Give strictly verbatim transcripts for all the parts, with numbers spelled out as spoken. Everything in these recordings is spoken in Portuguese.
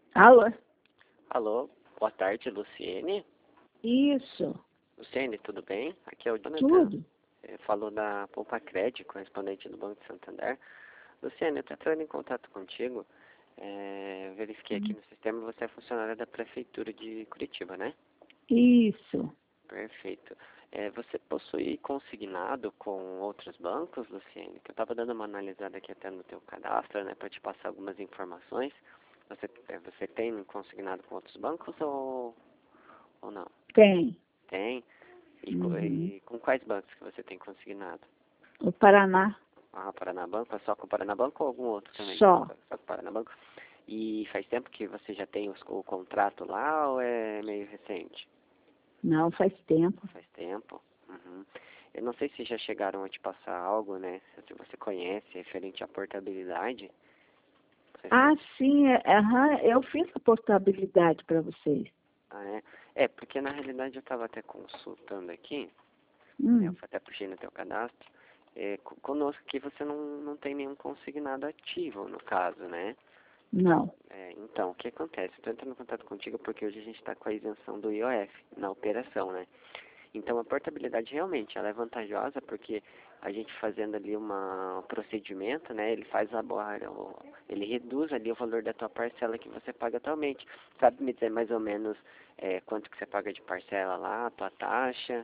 Alô? Alô, boa tarde, Luciene. Isso, Luciene, tudo bem? Aqui é o Jonathan. tudo. Eh, Falou da Poupa Cred, correspondente do Banco de Santander. Luciene, eu estou entrando em contato contigo. Eh, verifiquei aqui Hum. no sistema, você é funcionária da Prefeitura de Curitiba, né? Isso. Perfeito. Eh, você possui consignado com outros bancos, Luciene? Que eu estava dando uma analisada aqui até no teu cadastro, né, para te passar algumas informações. Você, eh, você tem consignado com outros bancos ou, ou não? Tem. Tem? E, co- Uhum. e com quais bancos que você tem consignado? O Paraná, Ah, Paranabanco, é só com o Paranabanco ou algum outro também? só. Só com o Paranabanco. E faz tempo que você já tem os- o contrato lá ou é meio recente? Não faz tempo. Faz tempo. Uhum. Eu não sei se já chegaram a te passar algo, né? Se você conhece referente à portabilidade. Você Ah, sabe? sim, é, aham, eu fiz a portabilidade para vocês. Ah, é? É, porque na realidade eu estava até consultando aqui, né? Eu Hum, até puxei no teu cadastro. É, co- conosco aqui você não, não tem nenhum consignado ativo, no caso, né? não. É, então, o que acontece? Estou entrando em contato contigo porque hoje a gente está com a isenção do I O F na operação, né? Então, a portabilidade realmente ela é vantajosa porque a gente fazendo ali uma, um procedimento, né? Ele faz a borra, o- ele reduz ali o valor da tua parcela que você paga atualmente. Sabe me dizer mais ou menos é, quanto que você paga de parcela lá, a tua taxa?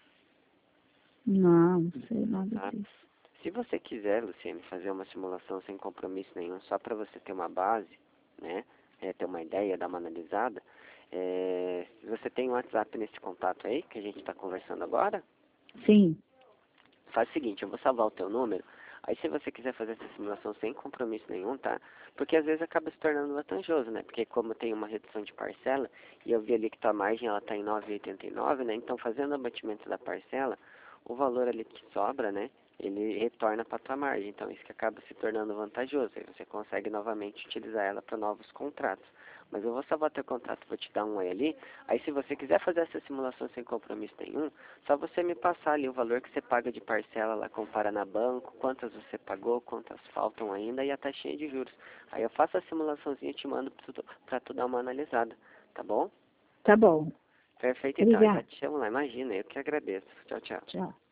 Não, não sei Não nada sabe? disso. Se você quiser, Luciane, fazer uma simulação sem compromisso nenhum, só para você ter uma base, né, é, ter uma ideia, dar uma analisada, é, se você tem um WhatsApp nesse contato aí, que a gente está conversando agora, Sim. faz o seguinte, eu vou salvar o teu número, aí se você quiser fazer essa simulação sem compromisso nenhum, tá? Porque às vezes acaba se tornando vantajoso, né? Porque como tem uma redução de parcela, e eu vi ali que tua margem ela está em nove vírgula oitenta e nove, né? Então fazendo o abatimento da parcela, o valor ali que sobra, né? Ele retorna para tua margem, então isso que acaba se tornando vantajoso, aí você consegue novamente utilizar ela para novos contratos. Mas eu vou salvar teu contato, vou te dar um oi ali, aí se você quiser fazer essa simulação sem compromisso nenhum, só você me passar ali o valor que você paga de parcela lá com o Paranabanco, quantas você pagou, quantas faltam ainda e a taxinha de juros. Aí eu faço a simulaçãozinha e te mando para tu, pra tu dar uma analisada, tá bom? Tá bom. Perfeito, então, eu já Obrigada. te chamo lá, imagina, eu que agradeço. Tchau, tchau. Tchau.